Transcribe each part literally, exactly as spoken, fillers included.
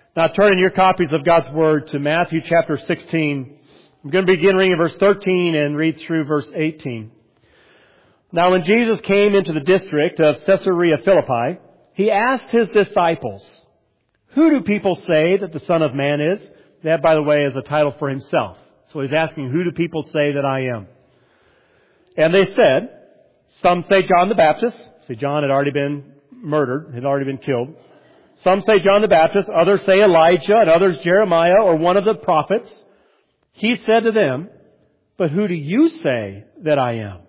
Now turn in your copies of God's Word to Matthew chapter sixteen. I'm going to begin reading verse thirteen and read through verse eighteen. Now when Jesus came into the district of Caesarea Philippi, He asked His disciples, "Who do people say that the Son of Man is?" That, by the way, is a title for Himself. So He's asking, who do people say that I am? And they said, some say John the Baptist. See, John had already been murdered, had already been killed. Some say John the Baptist, others say Elijah, and others Jeremiah or one of the prophets. He said to them, "But who do you say that I am?"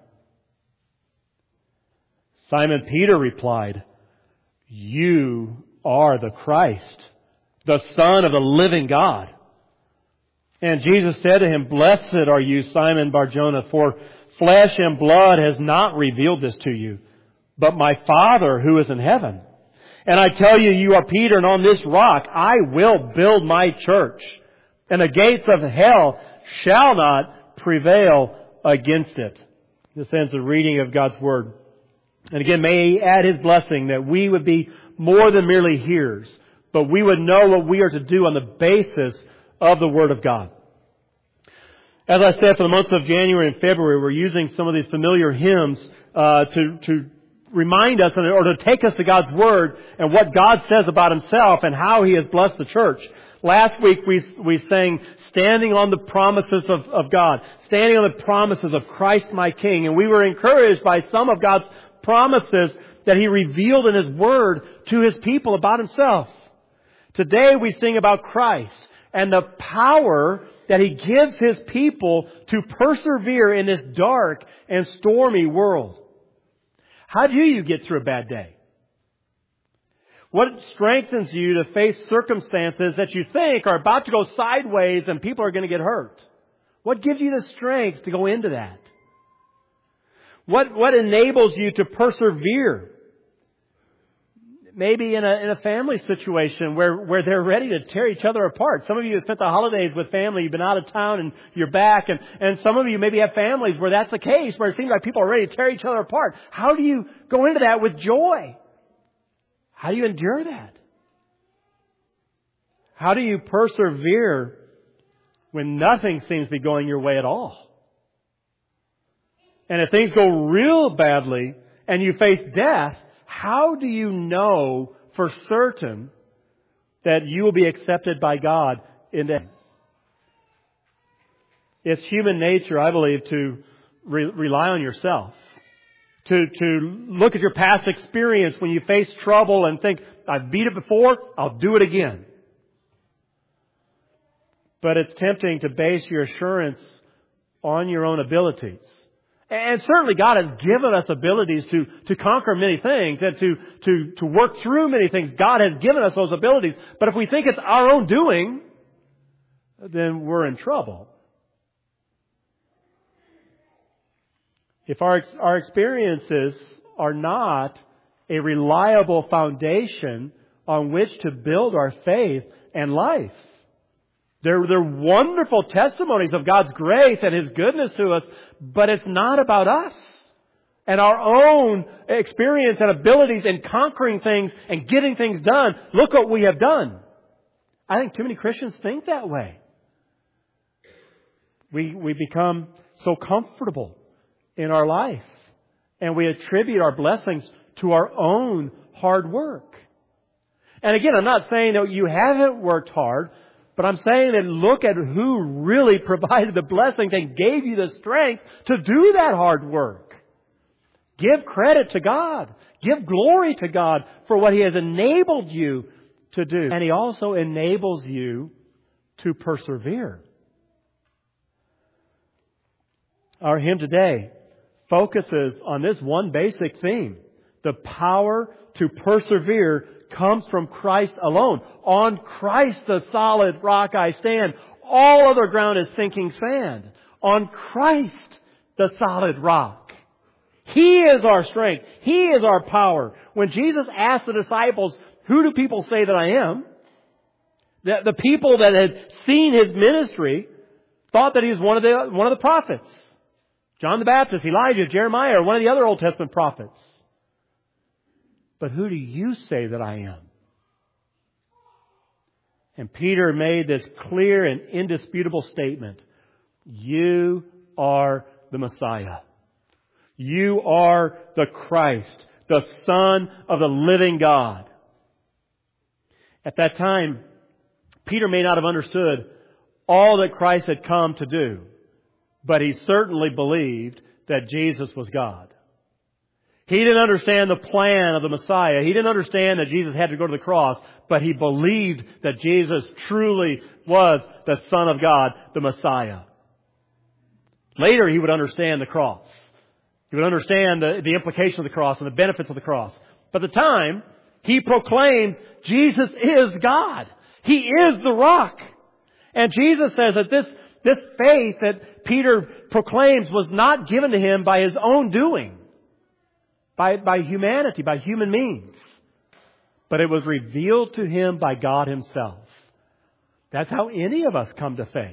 Simon Peter replied, "You are the Christ, the Son of the living God." And Jesus said to him, "Blessed are you, Simon Bar-Jonah, for flesh and blood has not revealed this to you, but my Father who is in heaven. And I tell you, you are Peter, and on this rock I will build my church, and the gates of hell shall not prevail against it." This ends the reading of God's Word. And again, may He add His blessing that we would be more than merely hearers, but we would know what we are to do on the basis of the Word of God. As I said, for the months of January and February, we're using some of these familiar hymns uh, to, to remind us or to take us to God's Word and what God says about Himself and how He has blessed the church. Last week we we sang, "Standing on the promises of, of God," standing on the promises of Christ my King. And we were encouraged by some of God's promises that He revealed in His Word to His people about Himself. Today we sing about Christ and the power that He gives His people to persevere in this dark and stormy world. How do you get through a bad day? What strengthens you to face circumstances that you think are about to go sideways and people are going to get hurt? What gives you the strength to go into that? What, what enables you to persevere? Maybe in a, in a family situation where, where they're ready to tear each other apart. Some of you have spent the holidays with family. You've been out of town and you're back. And, and some of you maybe have families where that's the case, where it seems like people are ready to tear each other apart. How do you go into that with joy? How do you endure that? How do you persevere when nothing seems to be going your way at all? And if things go real badly and you face death, how do you know for certain that you will be accepted by God in the end? It's human nature, I believe, to re- rely on yourself. To, to look at your past experience when you face trouble and think, "I've beat it before, I'll do it again." But it's tempting to base your assurance on your own abilities. And certainly God has given us abilities to, to conquer many things and to, to, to work through many things. God has given us those abilities. But if we think it's our own doing, then we're in trouble. If our, our experiences are not a reliable foundation on which to build our faith and life, They're, they're wonderful testimonies of God's grace and His goodness to us, but it's not about us and our own experience and abilities in conquering things and getting things done. Look what we have done. I think too many Christians think that way. We, we become so comfortable in our life, and we attribute our blessings to our own hard work. And again, I'm not saying that you haven't worked hard, but I'm saying that look at who really provided the blessings and gave you the strength to do that hard work. Give credit to God. Give glory to God for what He has enabled you to do. And He also enables you to persevere. Our hymn today focuses on this one basic theme. The power to persevere comes from Christ alone. On Christ the solid rock I stand. All other ground is sinking sand. On Christ the solid rock. He is our strength. He is our power. When Jesus asked the disciples, "Who do people say that I am?" The, the people that had seen His ministry thought that He was one of the, one of the prophets. John the Baptist, Elijah, Jeremiah, or one of the other Old Testament prophets. But who do you say that I am? And Peter made this clear and indisputable statement. You are the Messiah. You are the Christ, the Son of the living God. At that time, Peter may not have understood all that Christ had come to do, but he certainly believed that Jesus was God. He didn't understand the plan of the Messiah. He didn't understand that Jesus had to go to the cross, but he believed that Jesus truly was the Son of God, the Messiah. Later, he would understand the cross. He would understand the, the implication of the cross and the benefits of the cross. But at the time, he proclaims Jesus is God. He is the rock. And Jesus says that this, this faith that Peter proclaims was not given to him by his own doing, by, by humanity, by human means. But it was revealed to him by God Himself. That's how any of us come to faith.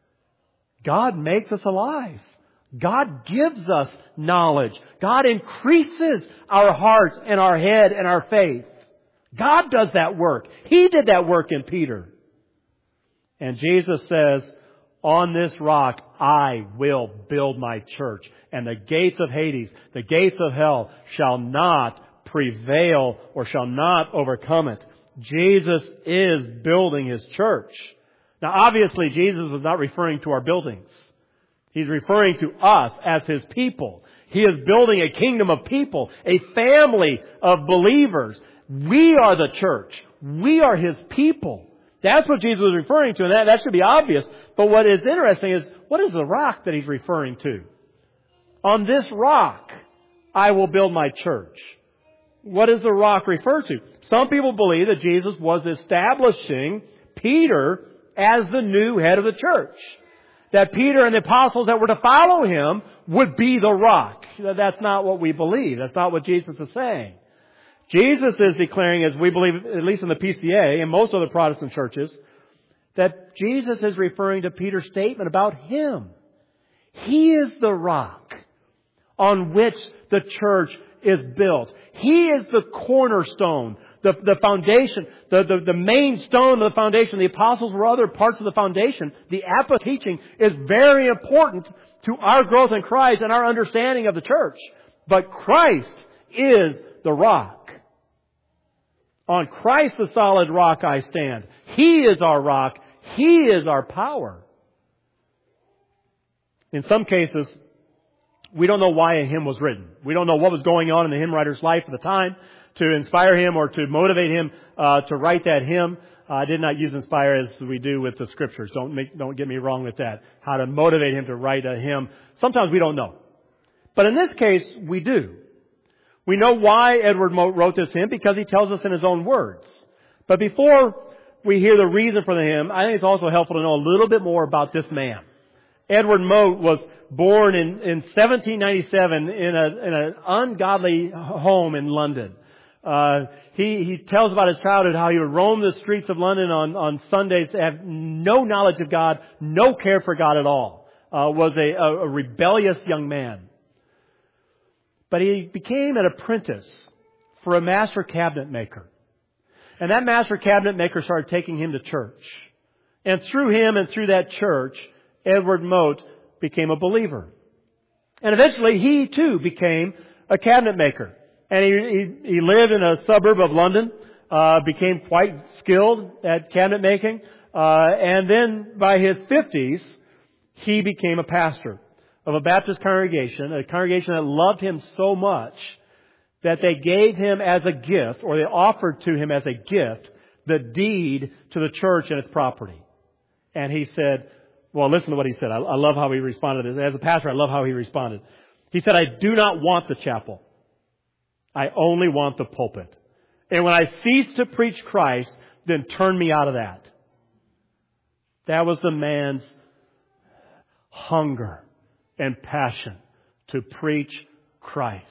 God makes us alive. God gives us knowledge. God increases our hearts and our head and our faith. God does that work. He did that work in Peter. And Jesus says, on this rock I will build my church, and the gates of Hades, the gates of hell, shall not prevail or shall not overcome it. Jesus is building His church. Now obviously Jesus was not referring to our buildings. He's referring to us as His people. He is building a kingdom of people, a family of believers. We are the church. We are His people. That's what Jesus was referring to, and that, that should be obvious. But what is interesting is, what is the rock that He's referring to? On this rock, I will build my church. What does the rock refer to? Some people believe that Jesus was establishing Peter as the new head of the church. That Peter and the apostles that were to follow him would be the rock. That's not what we believe. That's not what Jesus is saying. Jesus is declaring, as we believe, at least in the P C A and most other Protestant churches, that Jesus is referring to Peter's statement about Him. He is the rock on which the church is built. He is the cornerstone, the, the foundation, the, the, the main stone of the foundation. The apostles were other parts of the foundation. The apostolic teaching is very important to our growth in Christ and our understanding of the church. But Christ is the rock. On Christ the solid rock I stand. He is our rock. He is our power. In some cases, we don't know why a hymn was written. We don't know what was going on in the hymn writer's life at the time to inspire him or to motivate him uh, to write that hymn. Uh, I did not use inspire as we do with the Scriptures. Don't make, don't get me wrong with that. How to motivate him to write a hymn. Sometimes we don't know. But in this case, we do. We know why Edward Mote wrote this hymn because he tells us in his own words. But before we hear the reason for the hymn, I think it's also helpful to know a little bit more about this man. Edward Mote was born in, in seventeen ninety-seven in, a, in an ungodly home in London. Uh, he, he tells about his childhood, how he would roam the streets of London on, on Sundays, have no knowledge of God, no care for God at all. Uh, was a, a, a rebellious young man. But he became an apprentice for a master cabinet maker. And that master cabinet maker started taking him to church. And through him and through that church, Edward Mote became a believer. And eventually he too became a cabinet maker. And he, he, he lived in a suburb of London, uh, became quite skilled at cabinet making. Uh, and then by his fifties, he became a pastor of a Baptist congregation, a congregation that loved him so much that they gave him as a gift, or they offered to him as a gift, the deed to the church and its property. And he said, well, listen to what he said. I, I love how he responded. As a pastor, I love how he responded. He said, I do not want the chapel. I only want the pulpit. And when I cease to preach Christ, then turn me out of that. That was the man's hunger and passion to preach Christ.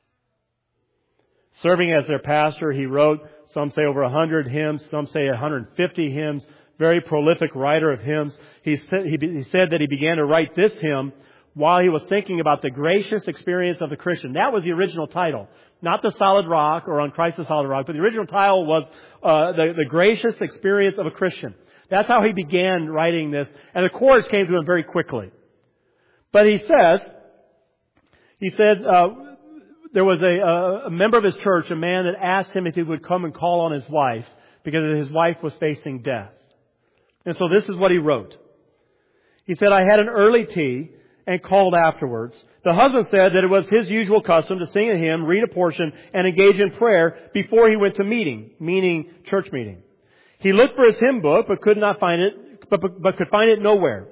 Serving as their pastor, he wrote, some say over one hundred hymns, some say one hundred fifty hymns, very prolific writer of hymns. He said, he, he said that he began to write this hymn while he was thinking about the gracious experience of the Christian. That was the original title. Not the solid rock or on Christ the solid rock, but the original title was uh, the, the gracious experience of a Christian. That's how he began writing this. And the chorus came to him very quickly. But he says, he said, uh, there was a, a member of his church, a man that asked him if he would come and call on his wife because his wife was facing death. And so this is what he wrote. He said, I had an early tea and called afterwards. The husband said that it was his usual custom to sing a hymn, read a portion, and engage in prayer before he went to meeting, meaning church meeting. He looked for his hymn book, but could not find it, but, but, but could find it nowhere.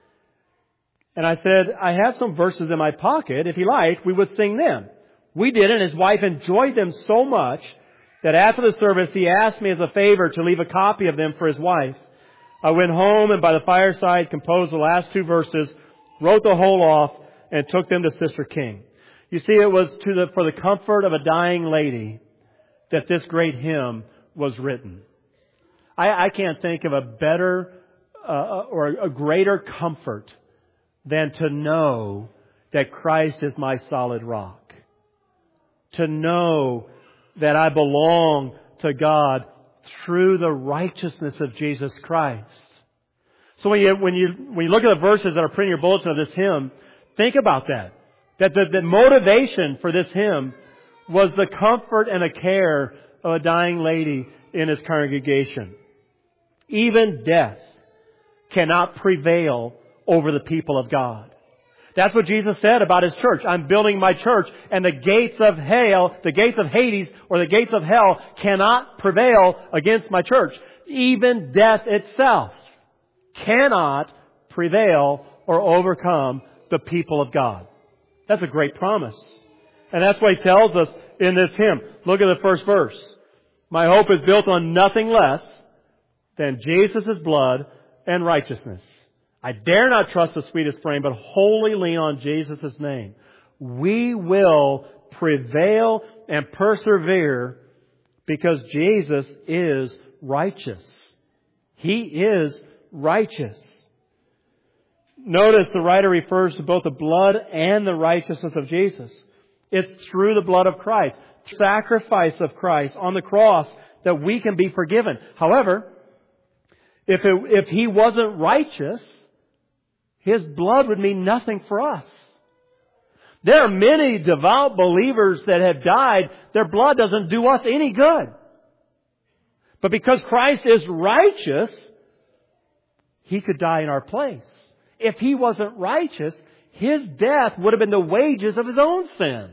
And I said, I have some verses in my pocket. If he liked, we would sing them. We did, and his wife enjoyed them so much that after the service, he asked me as a favor to leave a copy of them for his wife. I went home and by the fireside composed the last two verses, wrote the whole off, and took them to Sister King. You see, it was to the, for the comfort of a dying lady that this great hymn was written. I, I can't think of a better uh, or a greater comfort than to know that Christ is my solid rock. To know that I belong to God through the righteousness of Jesus Christ. So when you, when you, when you look at the verses that are printed in your bulletin of this hymn, think about that. That the, the motivation for this hymn was the comfort and the care of a dying lady in his congregation. Even death cannot prevail over the people of God. That's what Jesus said about His church. I'm building my church, and the gates of hell, the gates of Hades, or the gates of hell cannot prevail against my church. Even death itself cannot prevail or overcome the people of God. That's a great promise. And that's what He tells us in this hymn. Look at the first verse. My hope is built on nothing less than Jesus' blood and righteousness. I dare not trust the sweetest frame, but wholly lean on Jesus' name. We will prevail and persevere because Jesus is righteous. He is righteous. Notice the writer refers to both the blood and the righteousness of Jesus. It's through the blood of Christ, the sacrifice of Christ on the cross, that we can be forgiven. However, if it, if He wasn't righteous, His blood would mean nothing for us. There are many devout believers that have died. Their blood doesn't do us any good. But because Christ is righteous, He could die in our place. If He wasn't righteous, His death would have been the wages of His own sin.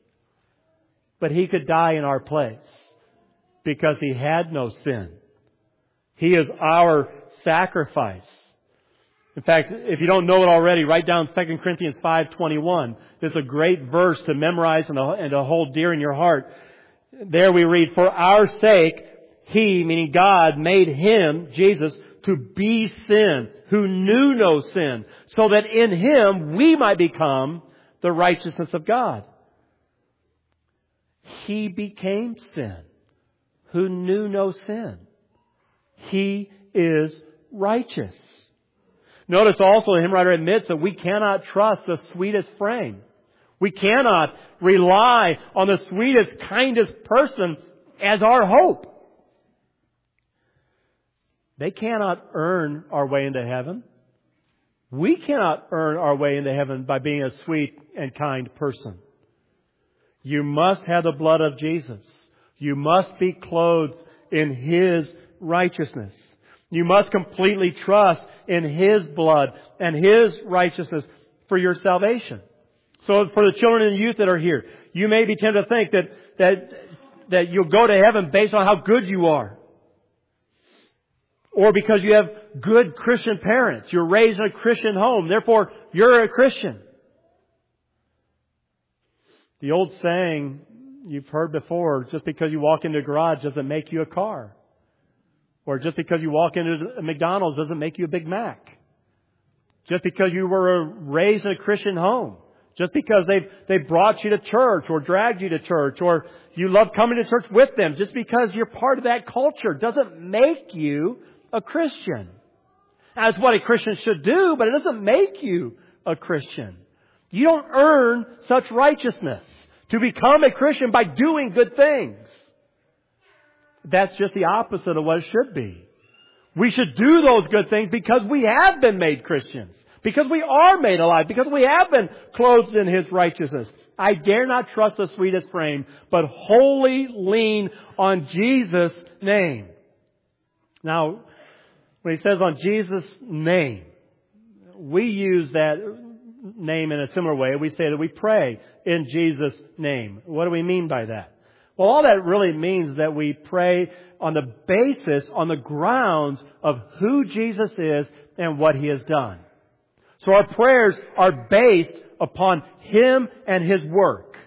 But He could die in our place because He had no sin. He is our sacrifice. In fact, if you don't know it already, write down Second Corinthians five twenty-one. This is a great verse to memorize and to, and to hold dear in your heart. There we read, for our sake, He, meaning God, made Him, Jesus, to be sin, who knew no sin, so that in Him we might become the righteousness of God. He became sin, who knew no sin. He is righteous. Notice also the hymn writer admits that we cannot trust the sweetest frame. We cannot rely on the sweetest, kindest person as our hope. They cannot earn our way into heaven. We cannot earn our way into heaven by being a sweet and kind person. You must have the blood of Jesus. You must be clothed in His righteousness. You must completely trust in His blood and His righteousness for your salvation. So for the children and youth that are here, you may be tempted to think that, that, that you'll go to heaven based on how good you are. Or because you have good Christian parents. You're raised in a Christian home. Therefore, you're a Christian. The old saying you've heard before, just because you walk into a garage doesn't make you a car. Or just because you walk into a McDonald's doesn't make you a Big Mac. Just because you were raised in a Christian home. Just because they've, they brought you to church or dragged you to church or you love coming to church with them. Just because you're part of that culture doesn't make you a Christian. That's what a Christian should do, but it doesn't make you a Christian. You don't earn such righteousness to become a Christian by doing good things. That's just the opposite of what it should be. We should do those good things because we have been made Christians. Because we are made alive. Because we have been clothed in His righteousness. I dare not trust the sweetest frame, but wholly lean on Jesus' name. Now, when He says on Jesus' name, we use that name in a similar way. We say that we pray in Jesus' name. What do we mean by that? Well, all that really means that we pray on the basis, on the grounds of who Jesus is and what He has done. So our prayers are based upon Him and His work.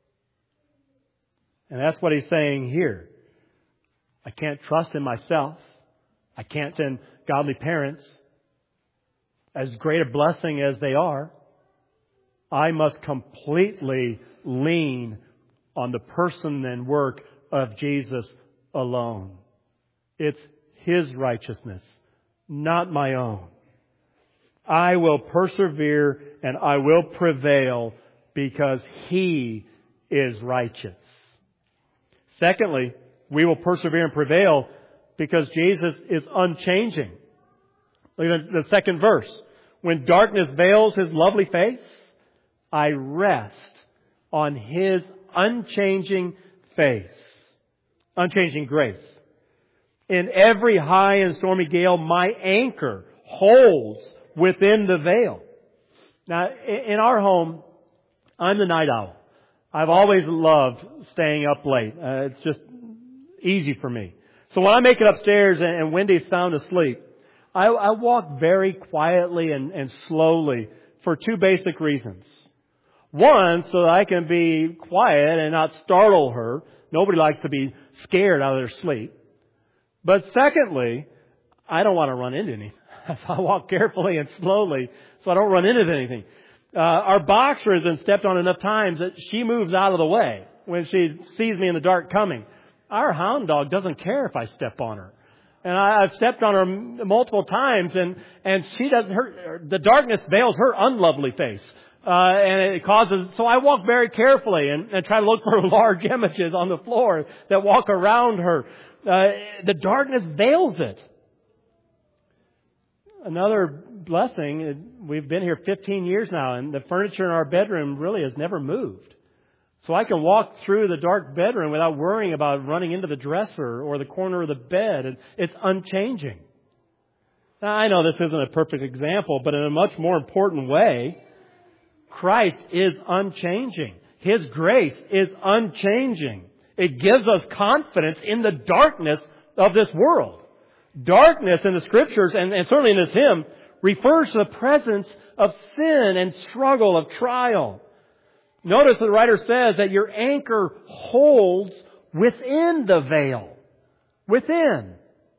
And that's what He's saying here. I can't trust in myself. I can't in godly parents, as great a blessing as they are. I must completely lean on the person and work of Jesus alone. It's His righteousness, not my own. I will persevere and I will prevail because He is righteous. Secondly, we will persevere and prevail because Jesus is unchanging. Look at the second verse. When darkness veils His lovely face, I rest on His unchanging face. Unchanging grace. In every high and stormy gale, my anchor holds within the veil. Now, in our home, I'm the night owl. I've always loved staying up late. Uh, it's just easy for me. So when I make it upstairs and Wendy's sound asleep, I, I walk very quietly and, and slowly for two basic reasons. One, so that I can be quiet and not startle her. Nobody likes to be scared out of their sleep. But secondly, I don't want to run into anything. So I walk carefully and slowly so I don't run into anything. Uh, our boxer has been stepped on enough times that she moves out of the way when she sees me in the dark coming. Our hound dog doesn't care if I step on her. And I, I've stepped on her multiple times and, and she doesn't, her, the darkness veils her unlovely face. Uh, and it causes, so I walk very carefully and, and try to look for large images on the floor that walk around her. Uh, the darkness veils it. Another blessing, we've been here fifteen years now and the furniture in our bedroom really has never moved. So I can walk through the dark bedroom without worrying about running into the dresser or the corner of the bed. And it's unchanging. Now, I know this isn't a perfect example, but in a much more important way, Christ is unchanging. His grace is unchanging. It gives us confidence in the darkness of this world. Darkness in the Scriptures, and, and certainly in this hymn, refers to the presence of sin and struggle, of trial. Notice the writer says that your anchor holds within the veil. Within.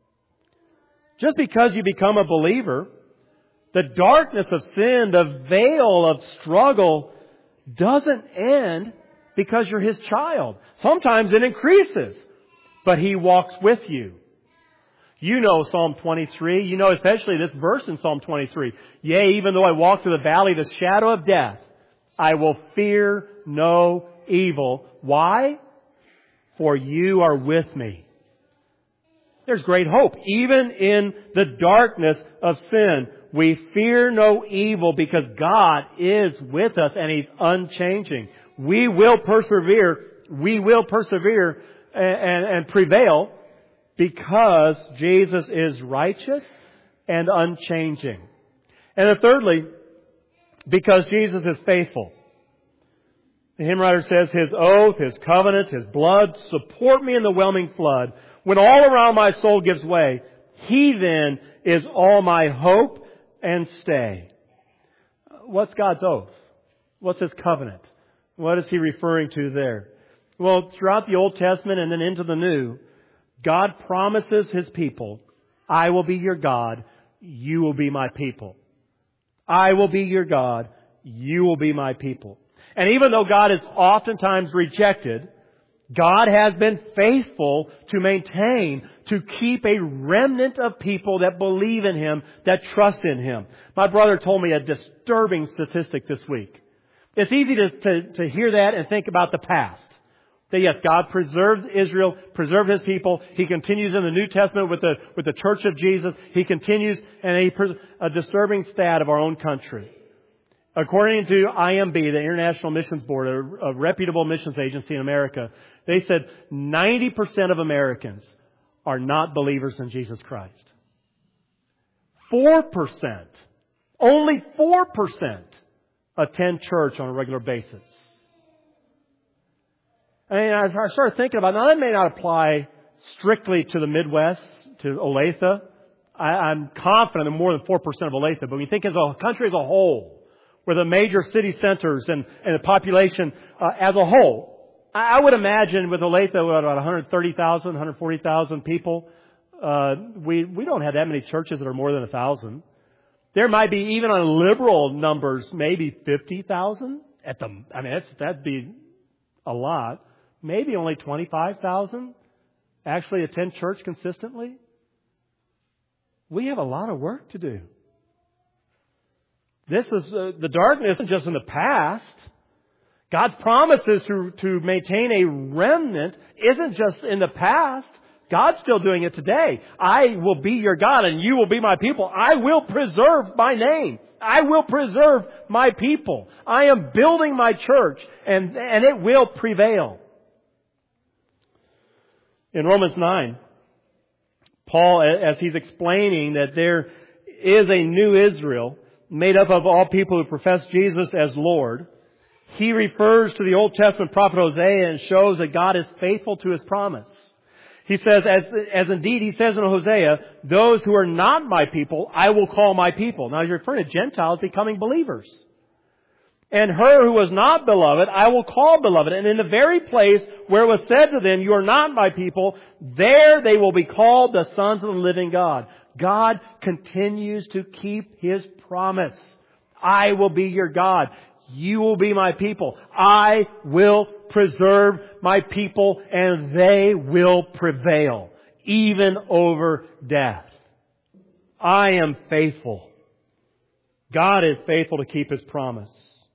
Just because you become a believer, the darkness of sin, the veil of struggle, doesn't end because you're His child. Sometimes it increases, but He walks with you. You know Psalm twenty-three. You know especially this verse in Psalm twenty-three. Yea, even though I walk through the valley of the shadow of death, I will fear no evil. Why? For You are with me. There's great hope. Even in the darkness of sin, we fear no evil because God is with us and He's unchanging. We will persevere. We will persevere and, and, and prevail because Jesus is righteous and unchanging. And then thirdly, because Jesus is faithful. The hymn writer says, His oath, His covenant, His blood support me in the whelming flood. When all around my soul gives way, He then is all my hope and stay. What's God's oath? What's His covenant? What is He referring to there? Well, throughout the Old Testament and then into the New, God promises His people, I will be your God, you will be my people. I will be your God, you will be my people. And even though God is oftentimes rejected, God has been faithful to maintain, to keep a remnant of people that believe in Him, that trust in Him. My brother told me a disturbing statistic this week. It's easy to, to, to hear that and think about the past. That yes, God preserved Israel, preserved His people. He continues in the New Testament with the, with the Church of Jesus. He continues in a, a disturbing stat of our own country. According to I M B, the International Missions Board, a, a reputable missions agency in America, they said ninety percent of Americans are not believers in Jesus Christ. four percent, only four percent attend church on a regular basis. And as I started thinking about it, now that may not apply strictly to the Midwest, to Olathe. I, I'm confident in more than four percent of Olathe. But when you think as a country as a whole, with the major city centers and, and the population uh, as a whole, I, I would imagine with Olathe, about one hundred thirty thousand, one hundred forty thousand people, uh, we, we don't have that many churches that are more than one thousand. There might be, even on liberal numbers, maybe fifty thousand at the, I mean, that's, that'd be a lot. Maybe only twenty-five thousand actually attend church consistently. We have a lot of work to do. This is, uh, the darkness isn't just in the past. God's promises to, to maintain a remnant isn't just in the past. God's still doing it today. I will be your God and you will be my people. I will preserve my name. I will preserve my people. I am building my church and, and it will prevail. In Romans nine, Paul, as he's explaining that there is a new Israel made up of all people who profess Jesus as Lord, he refers to the Old Testament prophet Hosea and shows that God is faithful to His promise. He says, as, as indeed he says in Hosea, those who are not my people, I will call my people. Now he's referring to Gentiles becoming believers. And her who was not beloved, I will call beloved. And in the very place where it was said to them, you are not my people, there they will be called the sons of the living God. God continues to keep His promise. I will be your God. You will be my people. I will preserve my people and they will prevail, even over death. I am faithful. God is faithful to keep His promise.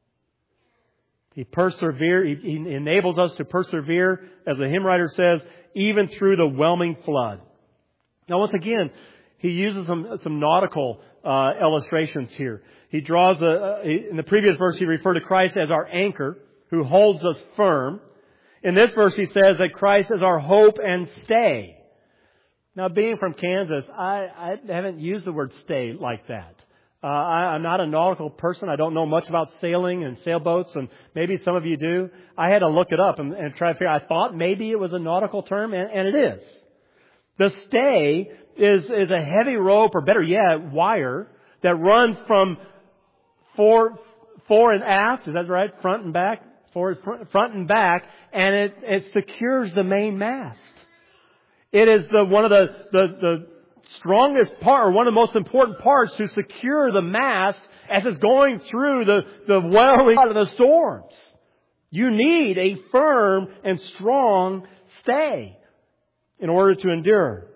He perseveres, He enables us to persevere, as the hymn writer says, even through the whelming flood. Now once again, he uses some, some nautical uh, illustrations here. He draws a, a, in the previous verse he referred to Christ as our anchor, who holds us firm. In this verse he says that Christ is our hope and stay. Now being from Kansas, I, I haven't used the word stay like that. Uh, I, I'm not a nautical person. I don't know much about sailing and sailboats, and maybe some of you do. I had to look it up and, and try to figure out. I thought maybe it was a nautical term, and, and it is. The stay is, is a heavy rope, or better yet, wire, that runs from fore, fore and aft. Is that right? Front and back? Forward, front and back, and it, it secures the main mast. It is the one of the, the, the strongest part, or one of the most important parts to secure the mast as it's going through the, the welling of the storms. You need a firm and strong stay in order to endure.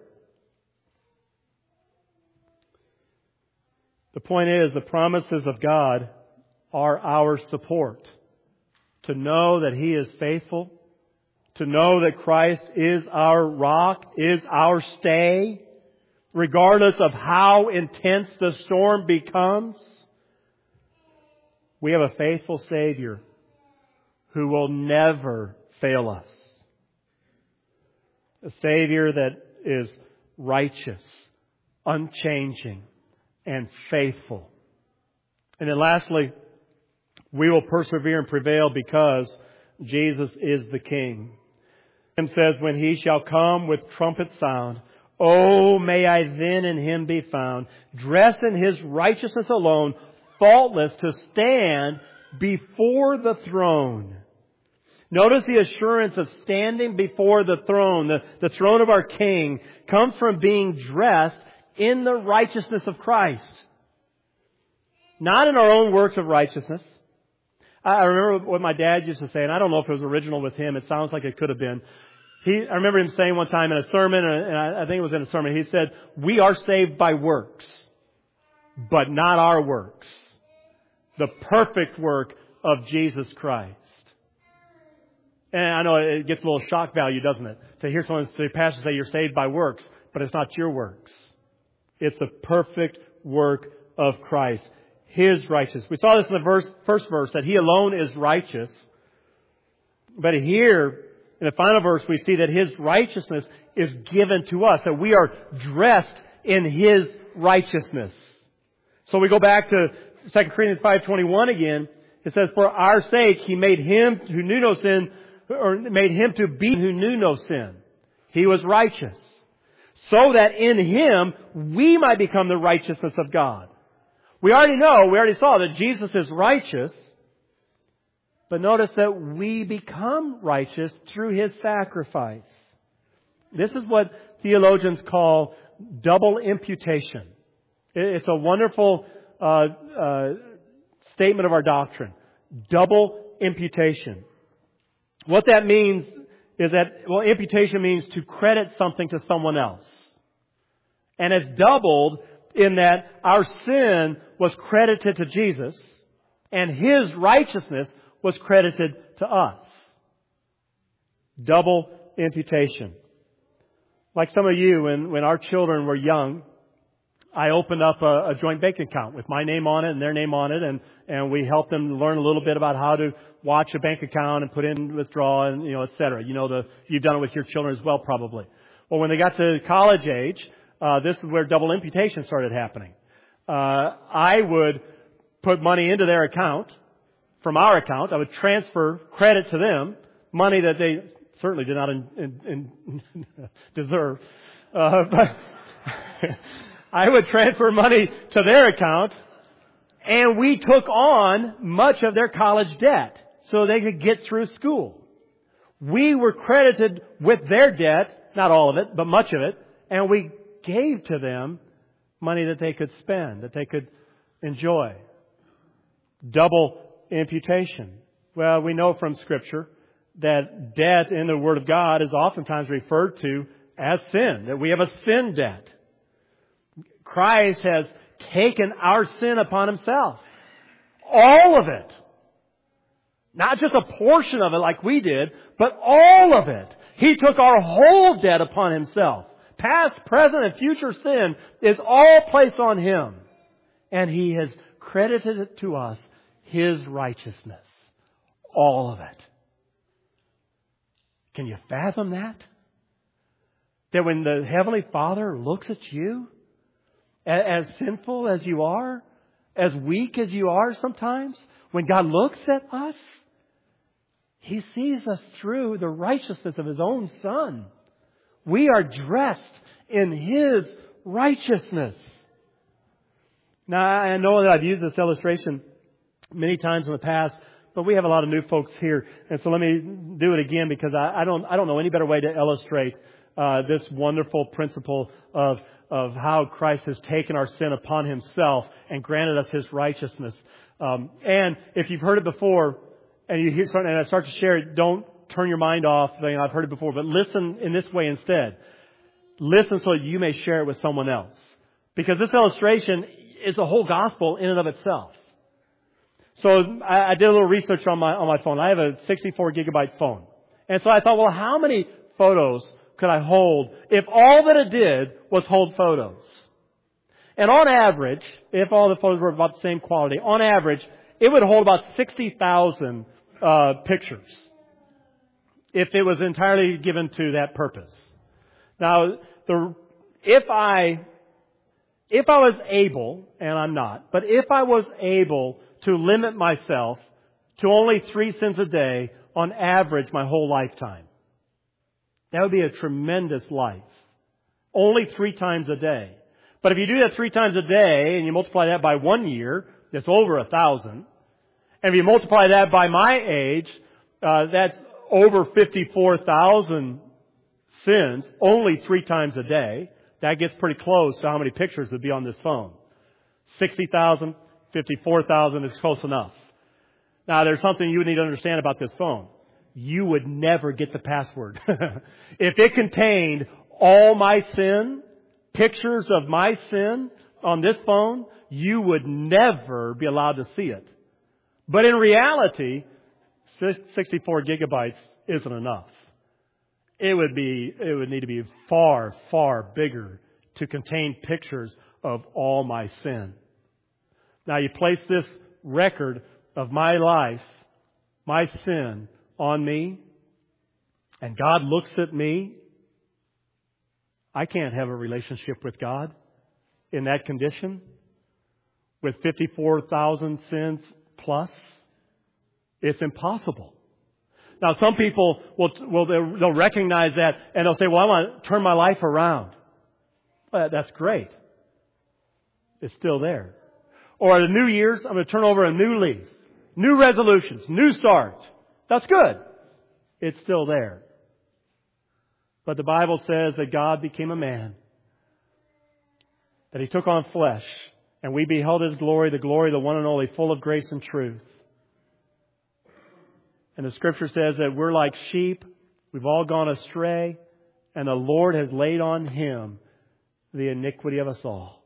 The point is, the promises of God are our support. To know that He is faithful, to know that Christ is our rock, is our stay, regardless of how intense the storm becomes. We have a faithful Savior who will never fail us. A Savior that is righteous, unchanging, and faithful. And then lastly, we will persevere and prevail because Jesus is the King. Hymn says, when He shall come with trumpet sound, oh, may I then in Him be found, dressed in His righteousness alone, faultless to stand before the throne. Notice the assurance of standing before the throne. The, the throne of our King comes from being dressed in the righteousness of Christ. Not in our own works of righteousness. I remember what my dad used to say, and I don't know if it was original with him. It sounds like it could have been. He, I remember him saying one time in a sermon, and I think it was in a sermon, he said, we are saved by works, but not our works. The perfect work of Jesus Christ. And I know it gets a little shock value, doesn't it? To hear someone say, pastor say you're saved by works, but it's not your works. It's the perfect work of Christ. His righteousness. We saw this in the verse, first verse, that He alone is righteous. But here, in the final verse, we see that His righteousness is given to us, that we are dressed in His righteousness. So we go back to Second Corinthians five twenty-one again. It says, for our sake He made Him who knew no sin, or made Him to be who knew no sin. He was righteous. So that in Him we might become the righteousness of God. We already know, we already saw that Jesus is righteous. But notice that we become righteous through His sacrifice. This is what theologians call double imputation. It's a wonderful uh, uh, statement of our doctrine. Double imputation. What that means is that, well, imputation means to credit something to someone else. And it's doubled in that our sin was credited to Jesus and His righteousness was credited to us. Double imputation. Like some of you, when, when our children were young, I opened up a, a joint bank account with my name on it and their name on it, and, and we helped them learn a little bit about how to watch a bank account and put in, withdraw, and, you know, et cetera. You know, the, you've done it with your children as well, probably. Well, when they got to college age, uh, this is where double imputation started happening. Uh, I would put money into their account from our account. I would transfer credit to them, money that they certainly did not in, in, in deserve. Uh, but I would transfer money to their account, and we took on much of their college debt so they could get through school. We were credited with their debt, not all of it, but much of it, and we gave to them money that they could spend, that they could enjoy. Double imputation. Well, we know from Scripture that debt in the Word of God is oftentimes referred to as sin, that we have a sin debt. Christ has taken our sin upon Himself. All of it. Not just a portion of it like we did, but all of it. He took our whole debt upon Himself. Past, present, and future sin is all placed on Him. And He has credited it to us, His righteousness. All of it. Can you fathom that? That when the Heavenly Father looks at you, as sinful as you are, as weak as you are sometimes, when God looks at us, He sees us through the righteousness of His own Son. We are dressed in His righteousness. Now, I know that I've used this illustration many times in the past, but we have a lot of new folks here, and so let me do it again because I, I don't I don't know any better way to illustrate uh, this wonderful principle of of how Christ has taken our sin upon Himself and granted us His righteousness. Um, and if you've heard it before, and you hear something, and I start to share it, don't turn your mind off. I mean, I've heard it before, but listen in this way instead. Listen so that you may share it with someone else, because this illustration is a whole gospel in and of itself. So I, I did a little research on my on my phone. I have a sixty-four gigabyte phone, and so I thought, well, how many photos could I hold if all that it did was hold photos? And on average, if all the photos were about the same quality, on average, it would hold about sixty thousand uh, pictures if it was entirely given to that purpose. Now, the if I if I was able, and I'm not, but if I was able to limit myself to only three sins a day on average my whole lifetime, that would be a tremendous life. Only three times a day. But if you do that three times a day and you multiply that by one year, that's over a thousand. And if you multiply that by my age, uh, that's over fifty-four thousand sins, only three times a day. That gets pretty close to how many pictures would be on this phone. sixty thousand, fifty-four thousand is close enough. Now, there's something you would need to understand about this phone. You would never get the password. If it contained all my sin, pictures of my sin on this phone, you would never be allowed to see it. But in reality, sixty-four gigabytes isn't enough. It would be, it would need to be far, far bigger to contain pictures of all my sin. Now you place this record of my life, my sin, on me, and God looks at me. I can't have a relationship with God in that condition with fifty-four thousand sins plus. It's impossible. Now, some people will, will they'll recognize that and they'll say, well, I want to turn my life around. Well, that's great. It's still there. Or at the New Year's, I'm going to turn over a new leaf. New resolutions, new start. That's good. It's still there. But the Bible says that God became a man. That He took on flesh. And we beheld His glory, the glory of the one and only, full of grace and truth. And the Scripture says that we're like sheep. We've all gone astray. And the Lord has laid on Him the iniquity of us all.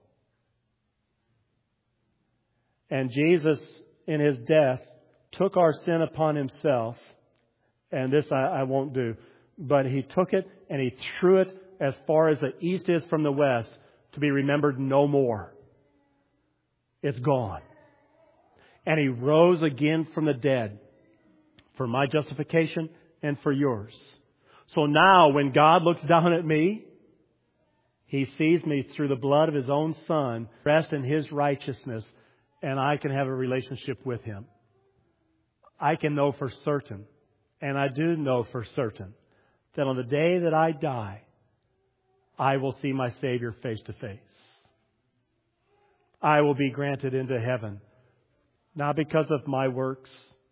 And Jesus, in His death, took our sin upon Himself. And this I, I won't do. But He took it and He threw it as far as the east is from the west to be remembered no more. It's gone. And He rose again from the dead for my justification and for yours. So now when God looks down at me, He sees me through the blood of His own Son, rest in His righteousness, and I can have a relationship with Him. I can know for certain, and I do know for certain, that on the day that I die, I will see my Savior face to face. I will be granted into heaven, not because of my works,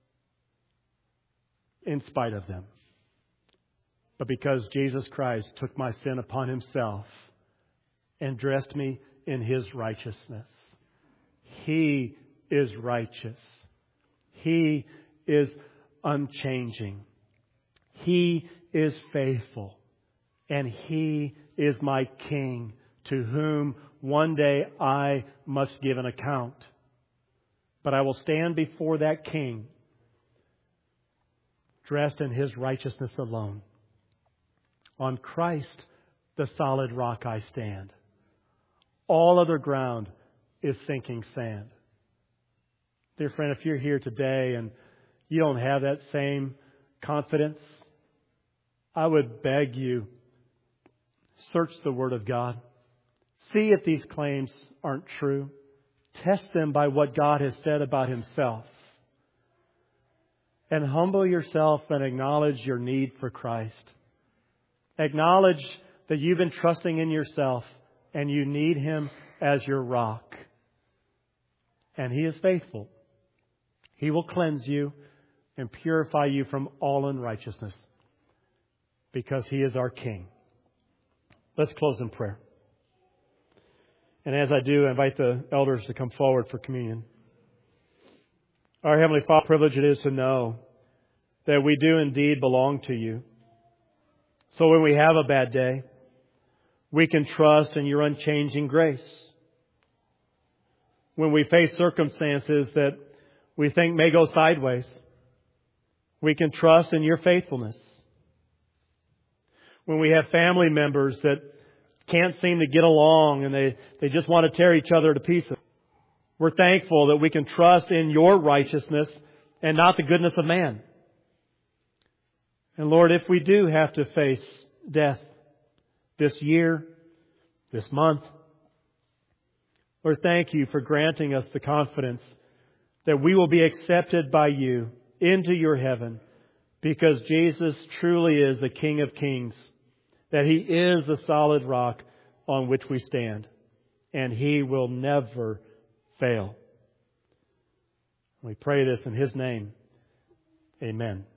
in spite of them, but because Jesus Christ took my sin upon Himself and dressed me in His righteousness. He is righteous. He is unchanging. He is faithful. And He is my King, to whom one day I must give an account. But I will stand before that King, dressed in His righteousness alone. On Christ, the solid rock, I stand. All other ground is sinking sand. Dear friend, if you're here today and you don't have that same confidence, I would beg you, search the Word of God. See if these claims aren't true. Test them by what God has said about Himself. And humble yourself and acknowledge your need for Christ. Acknowledge that you've been trusting in yourself and you need Him as your rock. And He is faithful. He will cleanse you and purify you from all unrighteousness, because He is our King. Let's close in prayer. And as I do, I invite the elders to come forward for communion. Our Heavenly Father, privilege it is to know that we do indeed belong to You. So when we have a bad day, we can trust in Your unchanging grace. When we face circumstances that we think may go sideways, we can trust in Your faithfulness. When we have family members that can't seem to get along and they, they just want to tear each other to pieces, we're thankful that we can trust in Your righteousness and not the goodness of man. And Lord, if we do have to face death this year, this month, Lord, thank You for granting us the confidence that we will be accepted by You into Your heaven, because Jesus truly is the King of Kings, that He is the solid rock on which we stand, and He will never fail. We pray this in His name. Amen.